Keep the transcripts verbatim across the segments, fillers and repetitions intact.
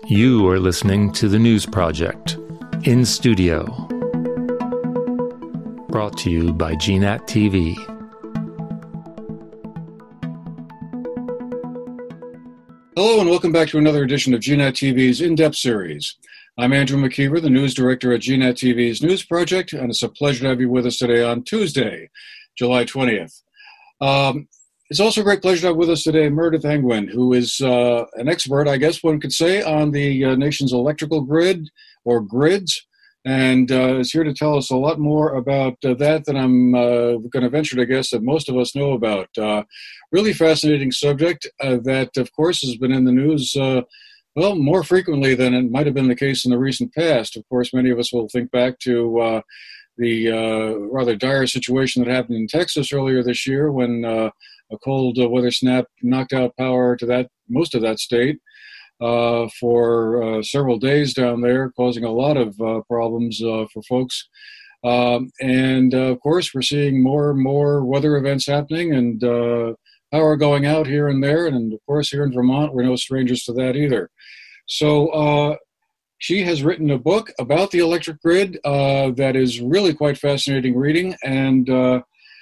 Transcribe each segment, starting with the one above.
You are listening to The News Project, in studio. Brought to you by G NAT T V. Hello and welcome back to another edition of G NAT T V's In-Depth series. I'm Andrew McKeever, the news director at G NAT T V's News Project, and it's a pleasure to have you with us today on Tuesday, July twentieth. Um, it's also a great pleasure to have with us today Meredith Angwin, who is uh, an expert, I guess one could say, on the uh, nation's electrical grid, or grids, and uh, is here to tell us a lot more about uh, that than I'm uh, going to venture to guess that most of us know about. Uh, really fascinating subject uh, that, of course, has been in the news uh, well, more frequently than it might have been the case in the recent past. Of course, many of us will think back to uh, the uh, rather dire situation that happened in Texas earlier this year when uh, a cold uh, weather snap knocked out power to that most of that state uh, for uh, several days down there, causing a lot of uh, problems uh, for folks. Um, and, uh, of course, we're seeing more and more weather events happening and uh, power going out here and there. And, of course, here in Vermont, we're no strangers to that either. So uh, she has written a book about the electric grid uh, that is really quite fascinating reading. And uh,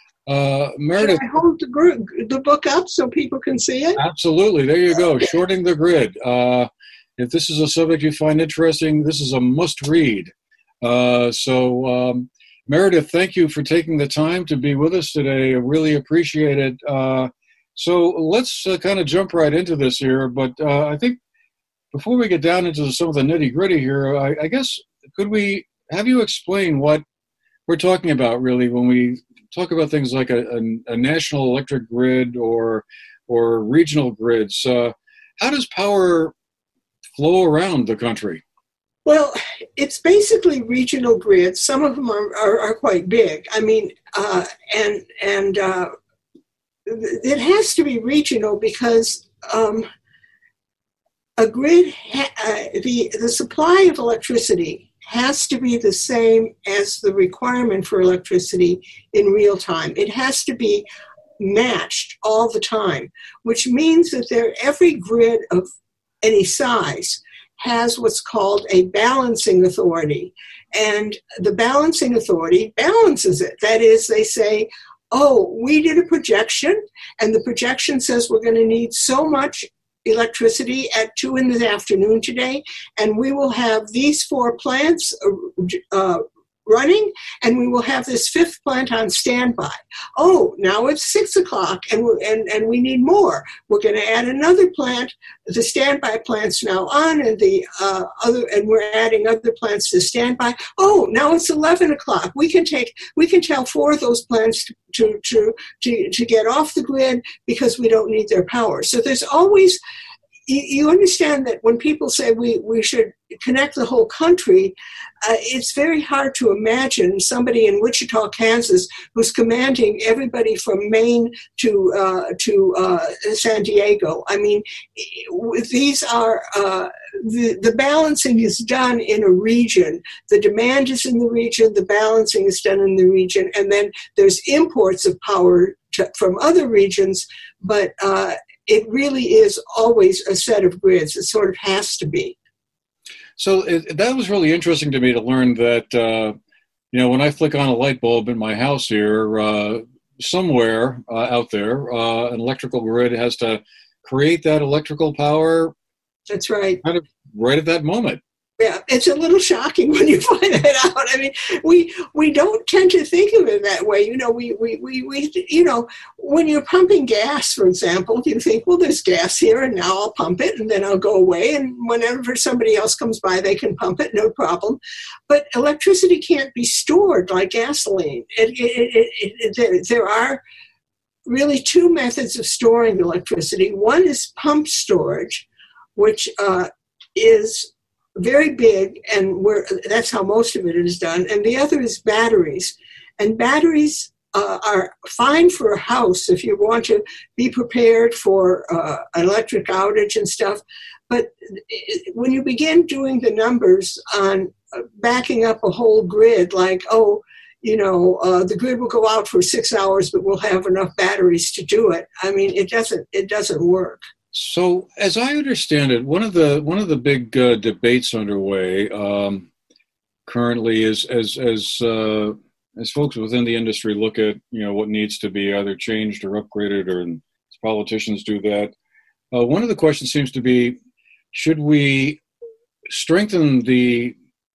uh, Meredith... Can I hold the, gr- the book up so people can see it? Absolutely. There you go. Shorting the Grid. Uh, if this is a subject you find interesting, this is a must-read. Uh, so, um, Meredith, thank you for taking the time to be with us today. I really appreciate it. Uh, so let's uh, kind of jump right into this here. But uh, I think before we get down into some of the nitty-gritty here, I, I guess could we have you explain what we're talking about really when we talk about things like a, a, a national electric grid or or regional grids? Uh, how does power flow around the country? Well, it's basically regional grids. Some of them are, are, are quite big. I mean, uh, and and uh, it has to be regional because um, a grid, ha- uh, the the supply of electricity has to be the same as the requirement for electricity in real time. It has to be matched all the time, which means that there every grid of any size has what's called a balancing authority. And the balancing authority balances it. That is, they say, oh, we did a projection, and the projection says we're going to need so much electricity at two in the afternoon today, and we will have these four plants uh, running, and we will have this fifth plant on standby. Oh, now it's six o'clock, and we and and we need more. We're going to add another plant. The standby plant's now on, and the uh, other, and we're adding other plants to standby. Oh, now it's eleven o'clock. We can take, we can tell four of those plants to to to to get off the grid because we don't need their power. So there's always. You understand that when people say we, we should connect the whole country, uh, it's very hard to imagine somebody in Wichita, Kansas, who's commanding everybody from Maine to uh, to uh, San Diego. I mean, these are uh, the the balancing is done in a region. The demand is in the region. The balancing is done in the region, and then there's imports of power to, from other regions, but. Uh, It really is always a set of grids. It sort of has to be. So it, that was really interesting to me to learn that, uh, you know, when I flick on a light bulb in my house here, uh, somewhere uh, out there, uh, an electrical grid has to create that electrical power. That's right. Kind of right at that moment. Yeah, it's a little shocking when you find that out. I mean, we we don't tend to think of it that way. You know, we, we, we, we you know, when you're pumping gas, for example, you think, well, there's gas here, and now I'll pump it, and then I'll go away, and whenever somebody else comes by, they can pump it, no problem. But electricity can't be stored like gasoline. It, it, it, it, it, there, there are really two methods of storing electricity. One is pump storage, which uh, is very big, and we're, that's how most of it is done. And the other is batteries. And batteries uh, are fine for a house if you want to be prepared for uh, an electric outage and stuff. But when you begin doing the numbers on backing up a whole grid, like, oh, you know, uh, the grid will go out for six hours, but we'll have enough batteries to do it. I mean, it doesn't, it doesn't work. So, as I understand it, one of the one of the big uh, debates underway um, currently is as as uh, as folks within the industry look at you know what needs to be either changed or upgraded, or as politicians do that. Uh, one of the questions seems to be: should we strengthen the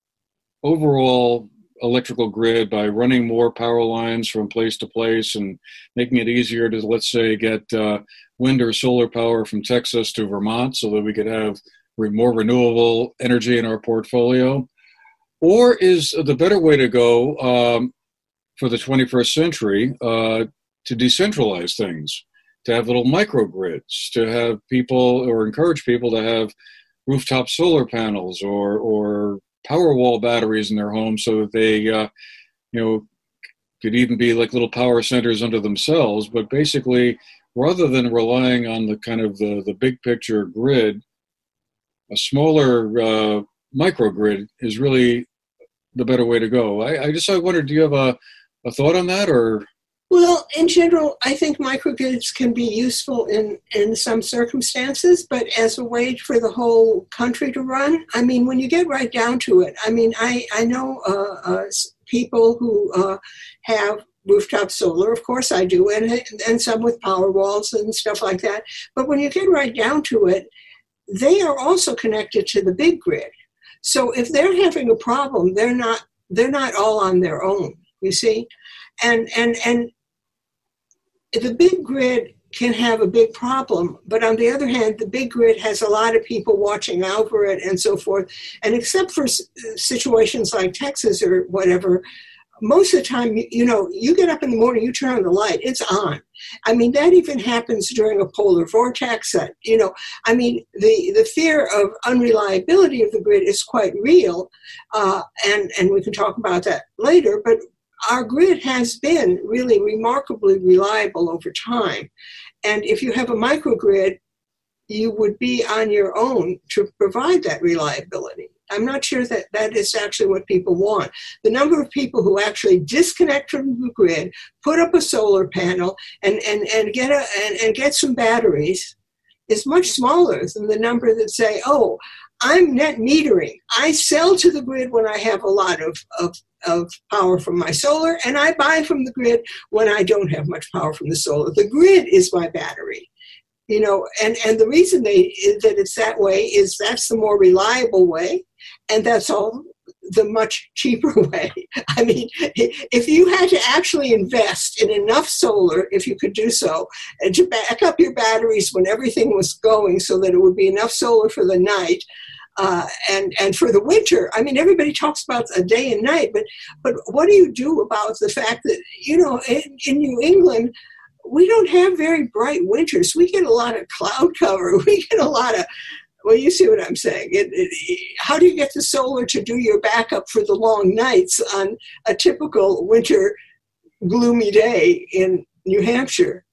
overall electrical grid by running more power lines from place to place and making it easier to, let's say, get uh, wind or solar power from Texas to Vermont so that we could have more renewable energy in our portfolio? Or is the better way to go um, for the twenty-first century uh, to decentralize things, to have little microgrids, to have people or encourage people to have rooftop solar panels or or Powerwall batteries in their homes so that they, uh, you know, could even be like little power centers unto themselves. But basically, rather than relying on the kind of the, the big picture grid, a smaller uh, microgrid is really the better way to go. I, I just I wondered, do you have a, a thought on that, or? Well, in general, I think microgrids can be useful in, in some circumstances, but as a way for the whole country to run, I mean, when you get right down to it, I mean, I, I know uh, uh, people who uh, have rooftop solar, of course I do, and, and some with power walls and stuff like that. But when you get right down to it, they are also connected to the big grid. So if they're having a problem, they're not they're not all on their own, you see? And and and the big grid can have a big problem, but on the other hand, the big grid has a lot of people watching out for it and so forth. And except for situations like Texas or whatever, most of the time, you know, you get up in the morning, you turn on the light, it's on. I mean, that even happens during a polar vortex. That, you know, I mean, the, the fear of unreliability of the grid is quite real, uh, and, and we can talk about that later, but our grid has been really remarkably reliable over time. And if you have a microgrid, you would be on your own to provide that reliability. I'm not sure that that is actually what people want. The number of people who actually disconnect from the grid, put up a solar panel, and, and, and, get, a, and, and get some batteries is much smaller than the number that say, oh, I'm net metering. I sell to the grid when I have a lot of, of, of power from my solar, and I buy from the grid when I don't have much power from the solar. The grid is my battery. You know, and, and the reason they that it's that way is that's the more reliable way, and that's all the much cheaper way. I mean, if you had to actually invest in enough solar, if you could do so, and to back up your batteries when everything was going so that it would be enough solar for the night, uh, and, and for the winter, I mean, everybody talks about a day and night, but, but what do you do about the fact that, you know, in, in New England, we don't have very bright winters. We get a lot of cloud cover. We get a lot of, well, you see what I'm saying. It, it, how do you get the solar to do your backup for the long nights on a typical winter gloomy day in New Hampshire?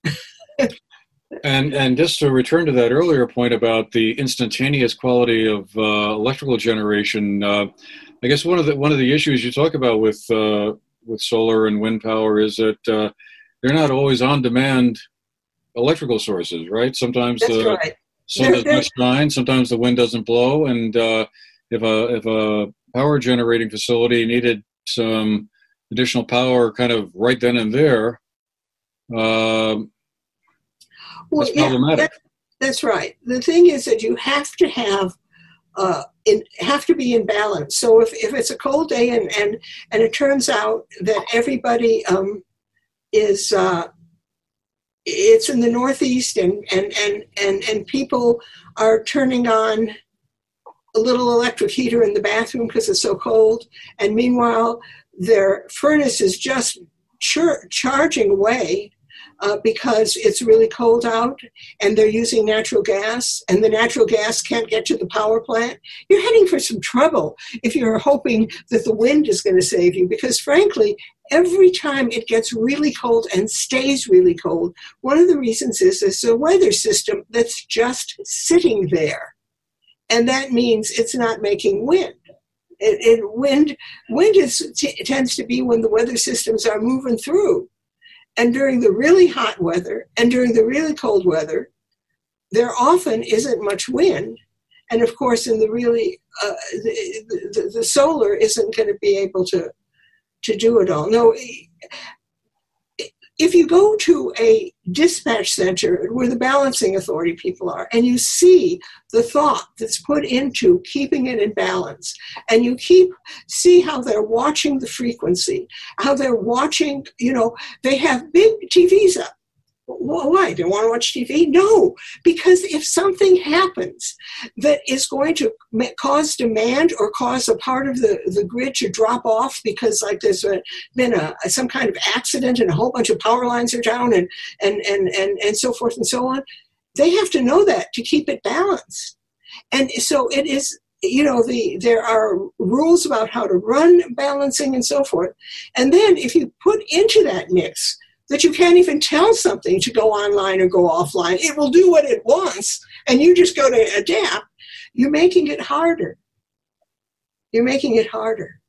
and and just to return to that earlier point about the instantaneous quality of uh, electrical generation, uh, I guess one of the one of the issues you talk about with uh, with solar and wind power is that uh, they're not always on-demand electrical sources, right? Sometimes That's the right. sun does not shine, sometimes the wind doesn't blow, and uh, if a if a power generating facility needed some additional power kind of right then and there, uh, well, that's yeah, problematic. That, that's right. The thing is that you have to have uh, in, have to be in balance. So if, if it's a cold day and, and, and it turns out that everybody um, is uh, it's in the Northeast and, and, and, and, and people are turning on a little electric heater in the bathroom because it's so cold, and meanwhile their furnace is just char- charging away uh, because it's really cold out, and they're using natural gas, and the natural gas can't get to the power plant. You're heading for some trouble if you're hoping that the wind is going to save you, because frankly, every time it gets really cold and stays really cold, one of the reasons is there's a weather system that's just sitting there. And that means it's not making wind. It, it wind wind is, t- tends to be when the weather systems are moving through. And during the really hot weather and during the really cold weather, there often isn't much wind. And of course, in the really, uh, the, the, the solar isn't going to be able to, to do it all. No, if you go to a dispatch center where the balancing authority people are, and you see the thought that's put into keeping it in balance, and you keep see how they're watching the frequency, how they're watching, you know, they have big T Vs up. Why? They want to watch T V? No, because if something happens that is going to cause demand or cause a part of the, the grid to drop off because like there's a, been a some kind of accident and a whole bunch of power lines are down and, and, and, and, and so forth and so on, they have to know that to keep it balanced. And so it is, you know, the there are rules about how to run balancing and so forth. And then if you put into that mix that you can't even tell something to go online or go offline. It will do what it wants, and you just go to adapt. You're making it harder. You're making it harder.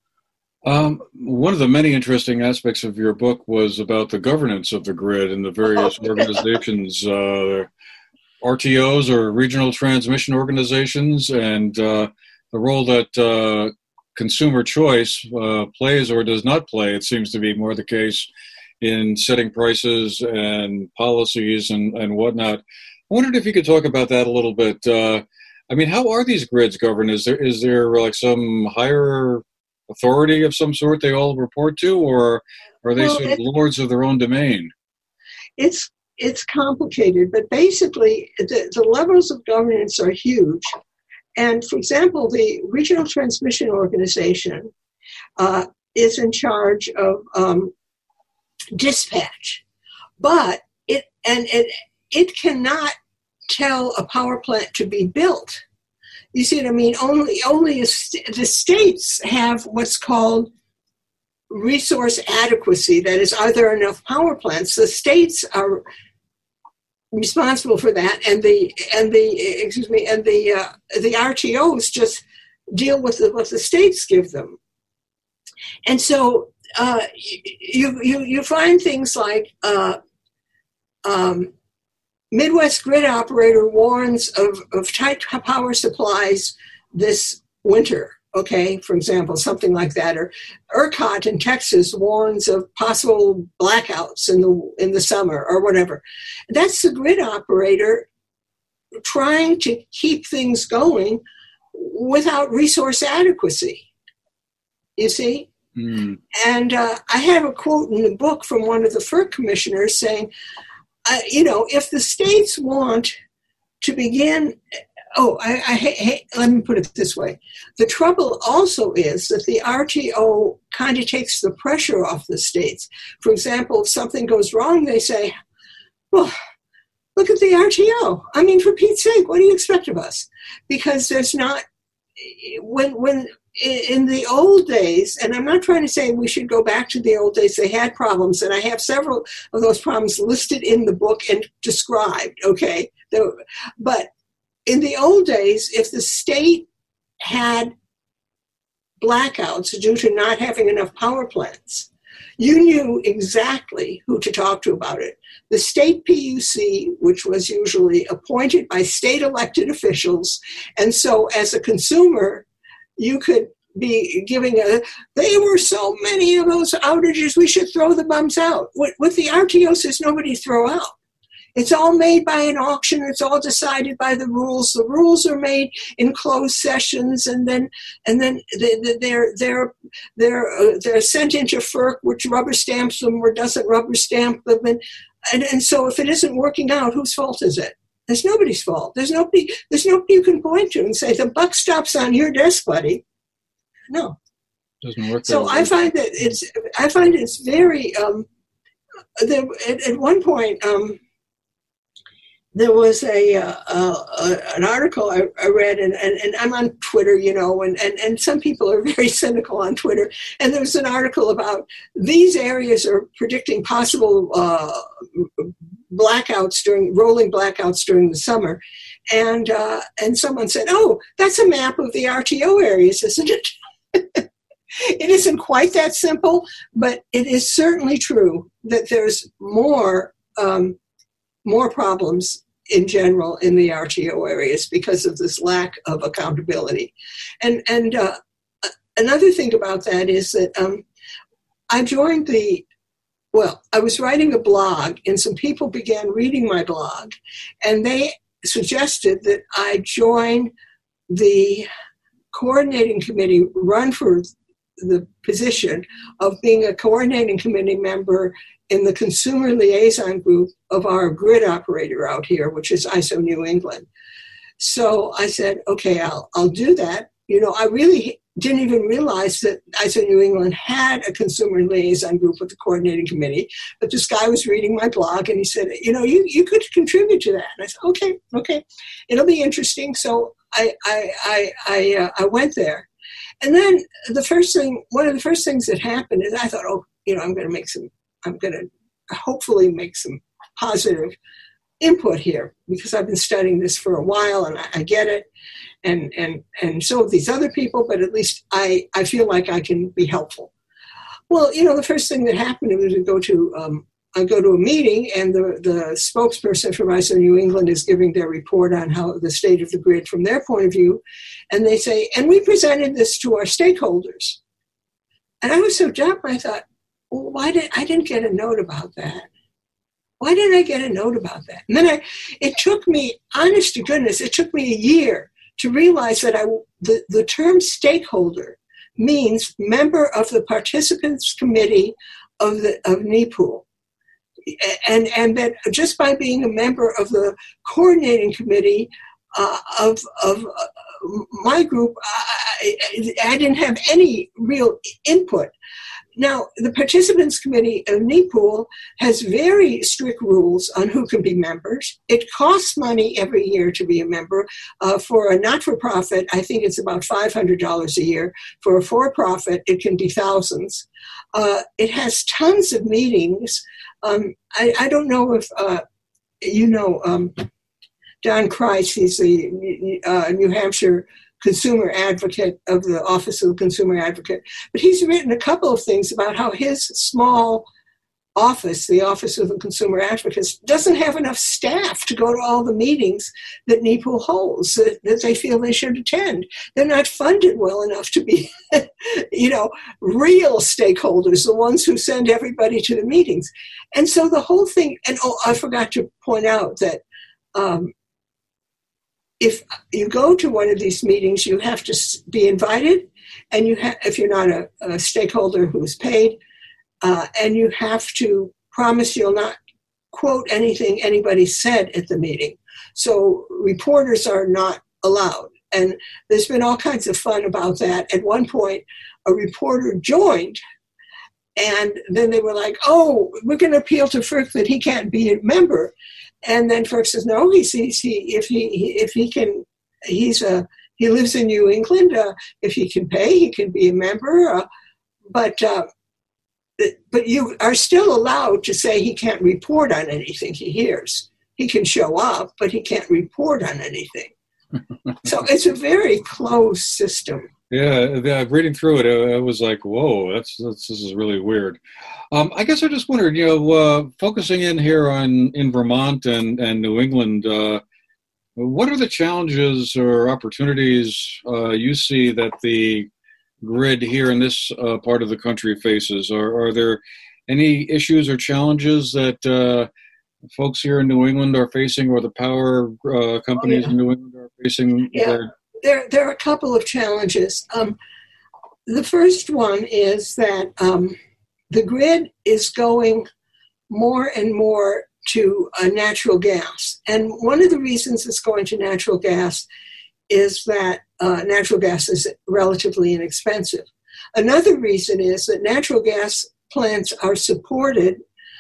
Um, one of the many interesting aspects of your book was about the governance of the grid and the various oh, organizations, uh, R T Os or regional transmission organizations, and uh, the role that uh, consumer choice uh, plays or does not play. It seems to be more the case in setting prices and policies and, and whatnot. I wondered if you could talk about that a little bit. Uh, I mean, how are these grids governed? Is there is there like some higher authority of some sort they all report to, or are they well, sort of lords of their own domain? It's it's complicated, but basically the, the levels of governance are huge. And for example, the Regional Transmission Organization uh, is in charge of um, dispatch, but it and it it cannot tell a power plant to be built. You see what I mean? Only only a st- the states have what's called resource adequacy. That is, are there enough power plants? The states are responsible for that, and the and the excuse me and the uh, the R T Os just deal with the, what the states give them, and so. Uh, you, you you find things like uh, um, Midwest grid operator warns of, of tight power supplies this winter, okay, for example, something like that. Or ERCOT in Texas warns of possible blackouts in the in the summer or whatever. That's the grid operator trying to keep things going without resource adequacy, you see? Mm. And uh, I have a quote in the book from one of the FERC commissioners saying, uh, you know, if the states want to begin, oh, I, I, I, let me put it this way. The trouble also is that the R T O kind of takes the pressure off the states. For example, if something goes wrong, they say, well, look at the R T O. I mean, for Pete's sake, what do you expect of us? Because there's not, when when in the old days, and I'm not trying to say we should go back to the old days, they had problems, and I have several of those problems listed in the book and described, okay? But in the old days, if the state had blackouts due to not having enough power plants, you knew exactly who to talk to about it. The state P U C, which was usually appointed by state elected officials, and so as a consumer, you could be giving a, they were so many of those outages, we should throw the bums out. With, with the R T Os, there's nobody to throw out. It's all made by an auction. It's all decided by the rules. The rules are made in closed sessions, and then and then they, they're they're they're uh, they're sent into FERC, which rubber stamps them or doesn't rubber stamp them, and, and and so if it isn't working out, whose fault is it? There's nobody's fault. There's nobody. There's nobody you can point to and say the buck stops on your desk, buddy. No, doesn't work. So I find that it's. I find it's very. Um, there, at, at one point, um, there was a, uh, uh, an article I, I read, and, and, and I'm on Twitter, you know, and, and, and some people are very cynical on Twitter. And there was an article about these areas are predicting possible uh, blackouts during rolling blackouts during the summer, and uh, and someone said, "Oh, that's a map of the R T O areas, isn't it?" It isn't quite that simple, but it is certainly true that there's more um, more problems in general in the R T O areas because of this lack of accountability. And and uh, another thing about that is that um, I joined the, well, I was writing a blog and some people began reading my blog and they suggested that I join the coordinating committee, run for the position of being a coordinating committee member in the consumer liaison group of our grid operator out here, which is I S O New England. So I said, okay, I'll I'll do that. You know, I really didn't even realize that I S O New England had a consumer liaison group with the coordinating committee, but this guy was reading my blog and he said, you know, you, you could contribute to that. And I said, okay, okay, it'll be interesting. So I I I I, uh, I went there. And then the first thing, one of the first things that happened is I thought, oh, you know, I'm going to make some, I'm going to hopefully make some positive input here because I've been studying this for a while and I, I get it. And, and, and so have these other people, but at least I, I feel like I can be helpful. Well, you know, the first thing that happened was to go to, um, I go to a meeting and the, the spokesperson from I S O New England is giving their report on how the state of the grid from their point of view. And they say, and we presented this to our stakeholders. And I was so jumped, I thought, well, why did I didn't get a note about that? Why didn't I get a note about that? And then I, it took me, honest to goodness, it took me a year to realize that I, the, the term stakeholder means member of the participants committee of the of N E P O O L. And and that just by being a member of the coordinating committee uh, of of uh, my group, I, I didn't have any real input. Now, the participants committee of N E P O O L has very strict rules on who can be members. It costs money every year to be a member. Uh, for a not-for-profit, I think it's about five hundred dollars a year. For a for-profit, it can be thousands. Uh, it has tons of meetings. Um, I, I don't know if uh, you know um, Don Kreis. He's the uh, New Hampshire consumer advocate of the Office of the Consumer Advocate. But he's written a couple of things about how his small office, the Office of the Consumer Advocates, doesn't have enough staff to go to all the meetings that N E P O O L holds that, that they feel they should attend. They're not funded well enough to be, you know, real stakeholders, the ones who send everybody to the meetings. And so the whole thing, and oh, I forgot to point out that um, if you go to one of these meetings, you have to be invited, and you ha- if you're not a, a stakeholder who's paid, Uh, and you have to promise you'll not quote anything anybody said at the meeting. So reporters are not allowed. And there's been all kinds of fun about that. At one point, a reporter joined, and then they were like, oh, we're going to appeal to F E R C that he can't be a member. And then F E R C says, no, he sees he if he if he can, he's a he lives in New England. Uh, if he can pay, he can be a member. Uh, but uh, But you are still allowed to say he can't report on anything he hears. He can show up, but he can't report on anything. So it's a very closed system. Yeah, yeah, reading through it, I was like, whoa, that's, that's this is really weird. Um, I guess I just wondered, you know, uh, focusing in here on in Vermont and, and New England, uh, what are the challenges or opportunities uh, you see that the grid here in this uh, part of the country faces? Are, are there any issues or challenges that uh, folks here in New England are facing, or the power uh, companies oh, yeah. in New England are facing? Yeah, there, there, there are a couple of challenges. Um, the first one is that um, the grid is going more and more to uh, natural gas. And one of the reasons it's going to natural gas is that uh, natural gas is relatively inexpensive. Another reason is that natural gas plants are supported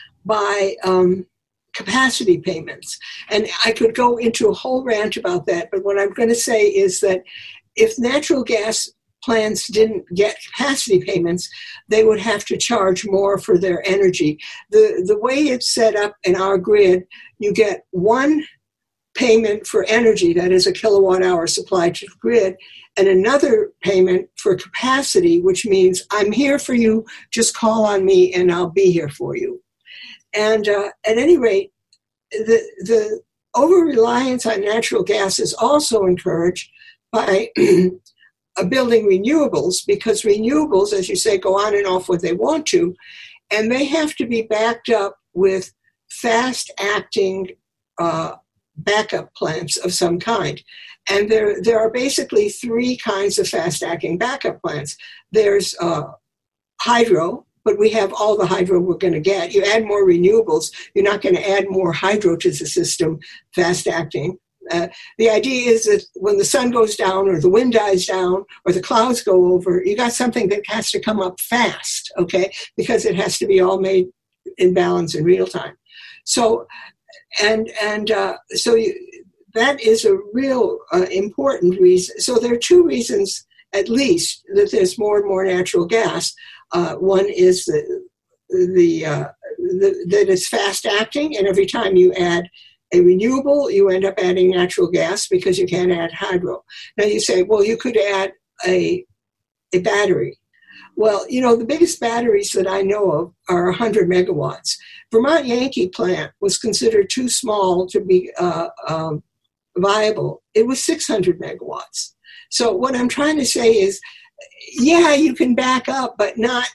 by um, capacity payments. And I could go into a whole rant about that, but what I'm going to say is that if natural gas plants didn't get capacity payments, they would have to charge more for their energy. The, the way it's set up in our grid, you get one payment for energy, that is a kilowatt hour supply to the grid, and another payment for capacity, which means I'm here for you, just call on me and I'll be here for you. And uh, at any rate, the the over-reliance on natural gas is also encouraged by uh, building renewables, because renewables, as you say, go on and off when they want to, and they have to be backed up with fast-acting uh, backup plants of some kind. And there, there are basically three kinds of fast-acting backup plants. There's uh, hydro, but we have all the hydro we're going to get. You add more renewables, you're not going to add more hydro to the system, fast-acting. Uh, the idea is that when the sun goes down or the wind dies down or the clouds go over, you got something that has to come up fast, okay, because it has to be all made in balance in real time. So, and and uh, so you, that is a real uh, important reason. So there are two reasons, at least, that there's more and more natural gas. Uh, one is the, the, uh, the that it's fast acting, and every time you add a renewable, you end up adding natural gas because you can't add hydro. Now you say, well, you could add a a battery. Well, you know, the biggest batteries that I know of are one hundred megawatts. Vermont Yankee plant was considered too small to be uh, um, viable. It was six hundred megawatts. So what I'm trying to say is, yeah, you can back up, but not,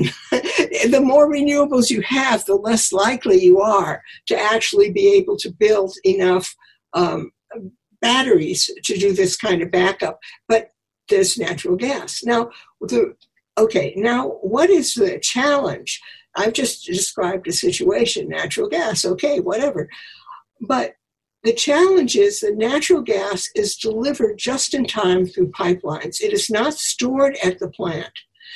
the more renewables you have, the less likely you are to actually be able to build enough um, batteries to do this kind of backup. But there's natural gas. Now, the Okay, now what is the challenge? I've just described a situation, natural gas, okay, whatever. But the challenge is that natural gas is delivered just in time through pipelines. It is not stored at the plant.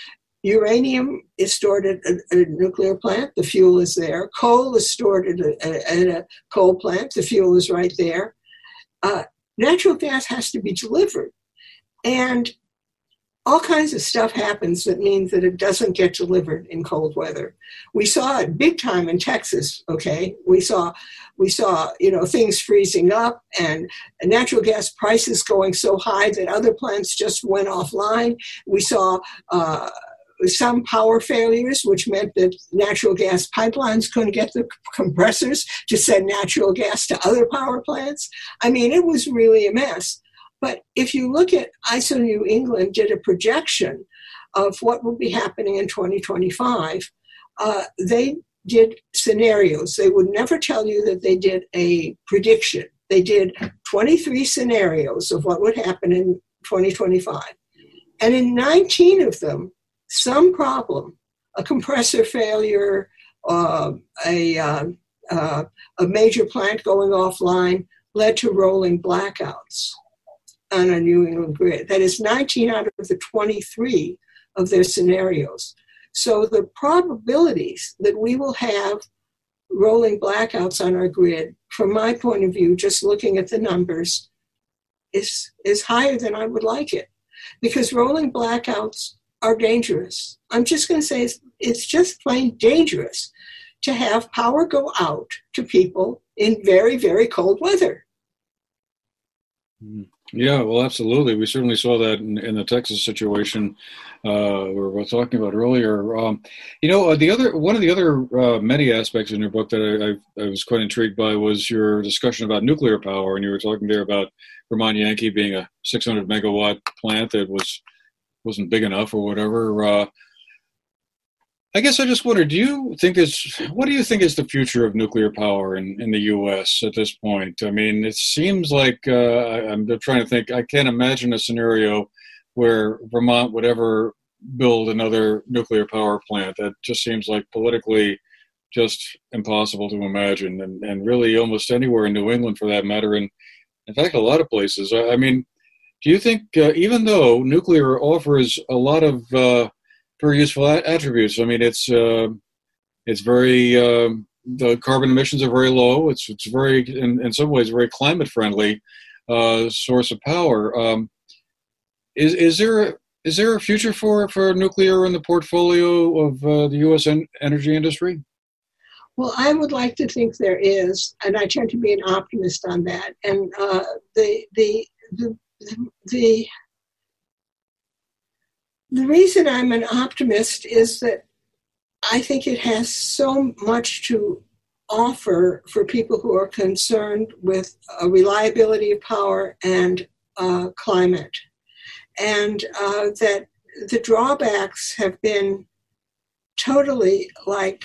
Uranium is stored at a, at a nuclear plant, the fuel is there. Coal is stored at a, at a coal plant, the fuel is right there. Uh, natural gas has to be delivered. And all kinds of stuff happens that means that it doesn't get delivered in cold weather. We saw it big time in Texas, okay? We saw, we saw, you know, things freezing up and natural gas prices going so high that other plants just went offline. We saw uh, some power failures, which meant that natural gas pipelines couldn't get the compressors to send natural gas to other power plants. I mean, it was really a mess. But if you look at I S O New England did a projection of what will be happening in twenty twenty-five, uh, they did scenarios. They would never tell you that they did a prediction. They did twenty-three scenarios of what would happen in twenty twenty-five. And in nineteen of them, some problem, a compressor failure, uh, a, uh, uh, a major plant going offline, led to rolling blackouts on a New England grid. That is nineteen out of the twenty-three of their scenarios. So the probabilities that we will have rolling blackouts on our grid, from my point of view, just looking at the numbers, is, is higher than I would like it. Because rolling blackouts are dangerous. I'm just going to say it's, it's just plain dangerous to have power go out to people in very, very cold weather. Mm. Yeah, well, absolutely. We certainly saw that in, in the Texas situation uh, we were talking about earlier. Um, you know, uh, the other one of the other uh, many aspects in your book that I, I, I was quite intrigued by was your discussion about nuclear power, and you were talking there about Vermont Yankee being a six hundred megawatt plant that was wasn't big enough or whatever. Uh, I guess I just wonder, do you think this, what do you think is the future of nuclear power in, in the U S at this point? I mean, it seems like, uh, I, I'm trying to think, I can't imagine a scenario where Vermont would ever build another nuclear power plant. That just seems like politically just impossible to imagine, and, and really almost anywhere in New England for that matter, and in fact, a lot of places. I, I mean, do you think, uh, even though nuclear offers a lot of uh, very useful attributes. I mean, it's uh, it's very uh, the carbon emissions are very low. It's it's very in, in some ways very climate friendly uh, source of power. Um, is is there is there a future for for nuclear in the portfolio of uh, the U S en- energy industry? Well, I would like to think there is, and I tend to be an optimist on that. And uh, the the the the The reason I'm an optimist is that I think it has so much to offer for people who are concerned with uh, reliability of power and uh, climate. And uh, that the drawbacks have been totally like,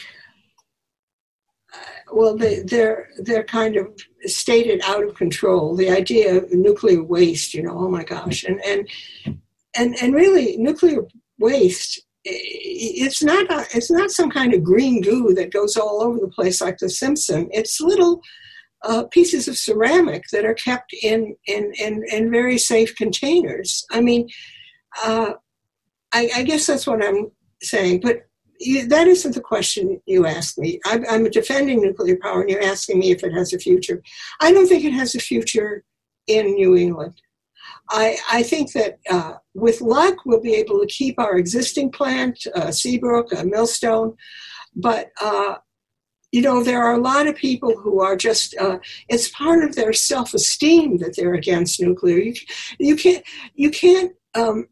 uh, well, they, they're they're kind of stated out of control. The idea of nuclear waste, you know, oh my gosh. And and and, and really, nuclear waste, it's not a, it's not some kind of green goo that goes all over the place like the Simpson. It's little uh, pieces of ceramic that are kept in in, in, in very safe containers. I mean, uh, I, I guess that's what I'm saying. But you, that isn't the question you asked me. I, I'm defending nuclear power, and you're asking me if it has a future. I don't think it has a future in New England. I, I think that uh, with luck, we'll be able to keep our existing plant, uh, Seabrook, uh, Millstone. But, uh, you know, there are a lot of people who are just, uh, it's part of their self-esteem that they're against nuclear. You, you can't, you can't, um,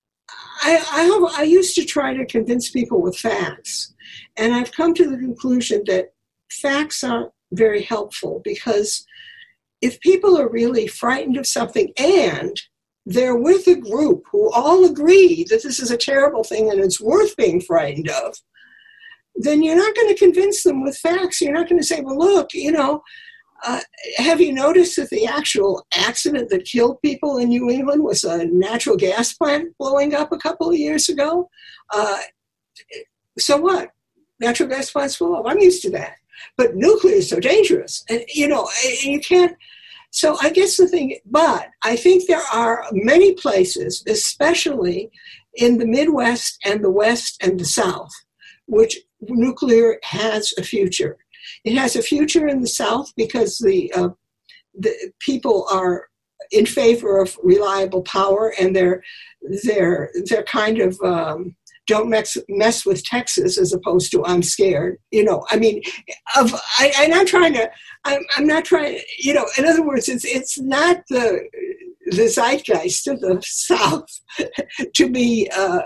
I, I, have, I used to try to convince people with facts. And I've come to the conclusion that facts aren't very helpful, because if people are really frightened of something and they're with a group who all agree that this is a terrible thing and it's worth being frightened of, then you're not going to convince them with facts. You're not going to say, well, look, you know, uh, have you noticed that the actual accident that killed people in New England was a natural gas plant blowing up a couple of years ago? Uh, so what? Natural gas plants blow up. I'm used to that. But nuclear is so dangerous. And, you know, you can't. So I guess the thing, but I think there are many places, especially in the Midwest and the West and the South, which nuclear has a future. It has a future in the South because the uh, the people are in favor of reliable power, and they're they're they're kind of um, don't mess, mess with Texas as opposed to I'm scared. You know, I mean, of I, I'm not trying to. I'm, I'm not trying. You know, in other words, it's it's not the the zeitgeist of the South to be, uh,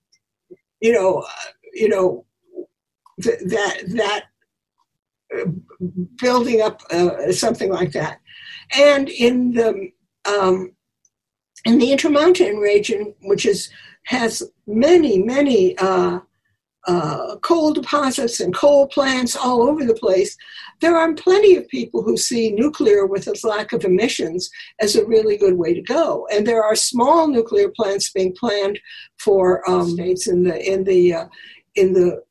you know, uh, you know, th- that that uh, building up uh, something like that, and in the um, in the Intermountain region, which is has many, many uh, uh, coal deposits and coal plants all over the place, there are plenty of people who see nuclear with its lack of emissions as a really good way to go. And there are small nuclear plants being planned for um, states in the in the uh, in the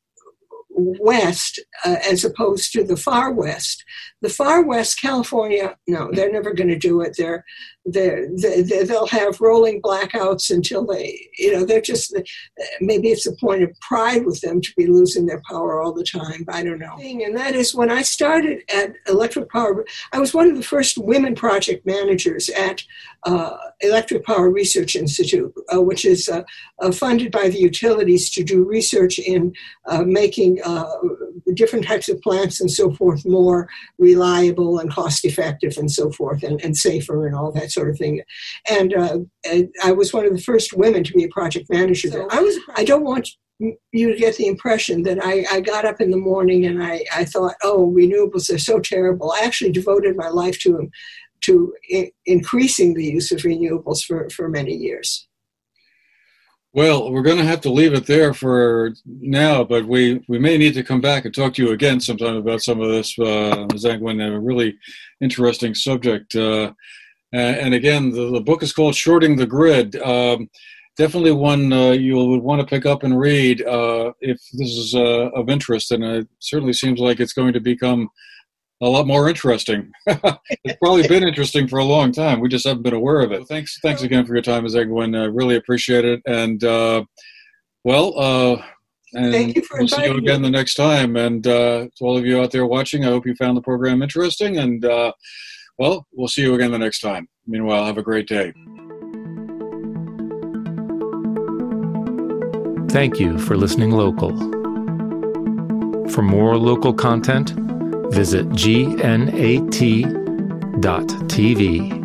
West uh, as opposed to the far West. The far West, California, no, they're never going to do it. They're, they're, they, they'll have rolling blackouts until they, you know, they're just, maybe it's a point of pride with them to be losing their power all the time. I don't know. And that is when I started at Electric Power, I was one of the first women project managers at uh, Electric Power Research Institute, uh, which is uh, uh, funded by the utilities to do research in uh, making uh, different types of plants and so forth more reliable and cost-effective and so forth, and, and safer and all that sort of thing. And, uh, and I was one of the first women to be a project manager there. I was. I don't want you to get the impression that I, I got up in the morning and I, I thought, oh, renewables are so terrible. I actually devoted my life to them, to I- increasing the use of renewables for, for many years. Well, we're going to have to leave it there for now, but we, we may need to come back and talk to you again sometime about some of this, uh, Miz Angwin, a really interesting subject. Uh, and again, the, the book is called Shorting the Grid. Um, definitely one uh, you would want to pick up and read uh, if this is uh, of interest, and it certainly seems like it's going to become a lot more interesting. It's probably been interesting for a long time. We just haven't been aware of it. Thanks thanks again for your time, Miz Angwin. I uh, really appreciate it. And, uh, well, uh, and Thank you for we'll see you again me. the next time. And uh, to all of you out there watching, I hope you found the program interesting. And, uh, well, we'll see you again the next time. Meanwhile, have a great day. Thank you for listening local. For more local content, visit G N A T dot T V.